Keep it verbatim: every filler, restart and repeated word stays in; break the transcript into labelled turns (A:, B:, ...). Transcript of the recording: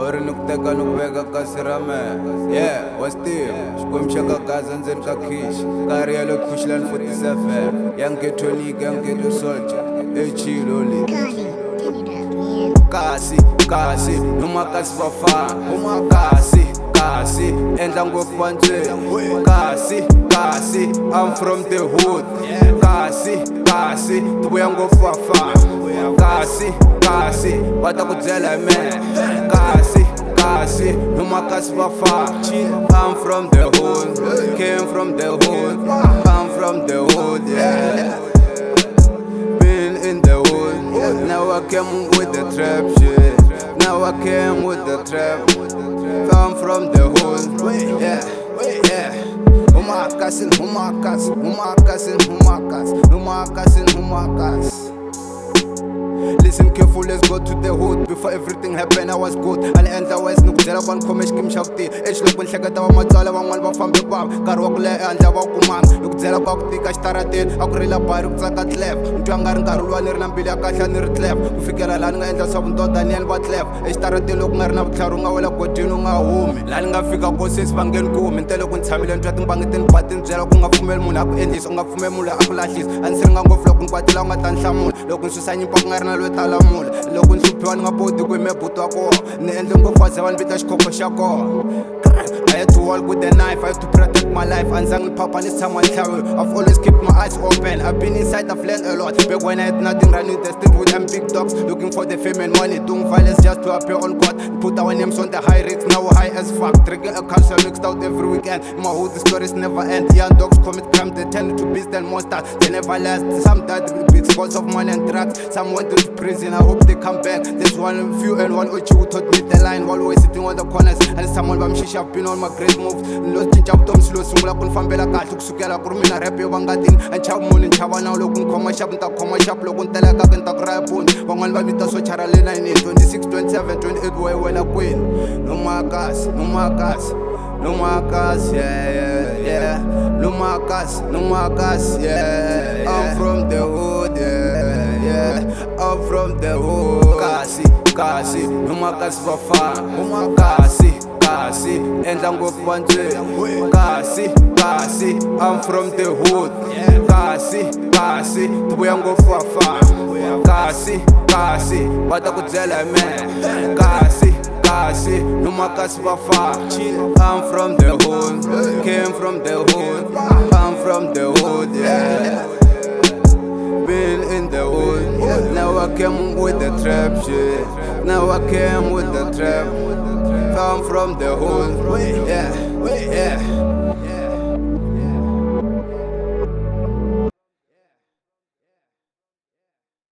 A: Ori nukuteka nukuveka kasi ra mehe. Yeah, wastive xikwembu xa ka gaza ndzeni ka khishi nkarhi ya le Pushland forty-seven young ghetto league young ghetto soldier echilo le kasi kasi noma kasi bafana uma kasi kasi endla ngopfu vantsweni kasi kasi I'm from the hood kasi kasi tivuya ngopfu vafana kasi kasi va ta ku byela hi mehe kasi kasi noma kasi vafana I'm from the hood came from the hood I'm from the hood yeah been in the hood now I came with the trap shit now I came with the trap I'm from the hood yeah yeah Humakas and humakas, humakas and humakas, humakas and humakas. Listen careful, let's go to the hood. Before everything happened, I was good. And end I was no good. I want to come and shakti. Each look when Shakata Matala, one one from the bomb. Karwakle and Javakuman. Look there about the Kastaratin, Akrila Baruk Zakat left. Jangar Karuan and Bilia Kashan left. To figure a land and the Sabun Daniel what left. I started to look Narna Karunga, Kotunga home. Langa Fika Bosses Bangan Kum and Telekun Tamil and Tratum Bangatin, Patin Zerakunga Fumemuna, Endis on Fumemula Apalashis, and Sringango Flokun Patilanga Tan Samun, Lokun Susani Pangarna. Talamul lokun suphiwan ngapoti kwemebhuto ko nendle ngofaza abantu beta xikhopo xa kona I had to walk with the knife, I had to protect my life. Anzangi papa this time I've always kept my eyes open. I've been inside, I've learned a lot. Back when I had nothing, running the street with them big dogs, looking for the fame and money, doing violence just to appear on court. Put our names on the high rates, now high as fuck. Drinking a culture mixed out every weekend. In my hood, the stories never end. Young dogs commit crime, they turn to beasts and monsters. They never last. Some died because of money and drugs. Some went to prison. I hope they come back. There's one few and one Ochi who taught me the line while we're sitting on the corners. And someone bamshisha I've been on my great move. Los cinca tom slow sungula kun fambela kahle kusukela ku ri mina rap yo vangatini anchava munhu nchava nawu loko ni khoma xapu ni ta khoma xapu loko ni teleka ka ni ta ku raya poni van'wani va mita swo chara le nine twenty-six twenty-seven twenty-eight we wena kwini no makas no makas no makas yeah yeah yeah no makas no makas yeah, yeah I'm from the hood yeah yeah I'm from the hood kasi kasi no makas bafana no makasi kasi endla ngopfu vantsweni kasi kasi I'm from the hood kasi kasi tivuya ngopfu vafana kasi kasi va ta ku byela hi mehe kasi kasi noma kasi vafana I'm from the hood came from the hood I'm from the hood yeah been in the hood now I came with the trap shit now I came with the trap I'm from the hood, yeah, yeah.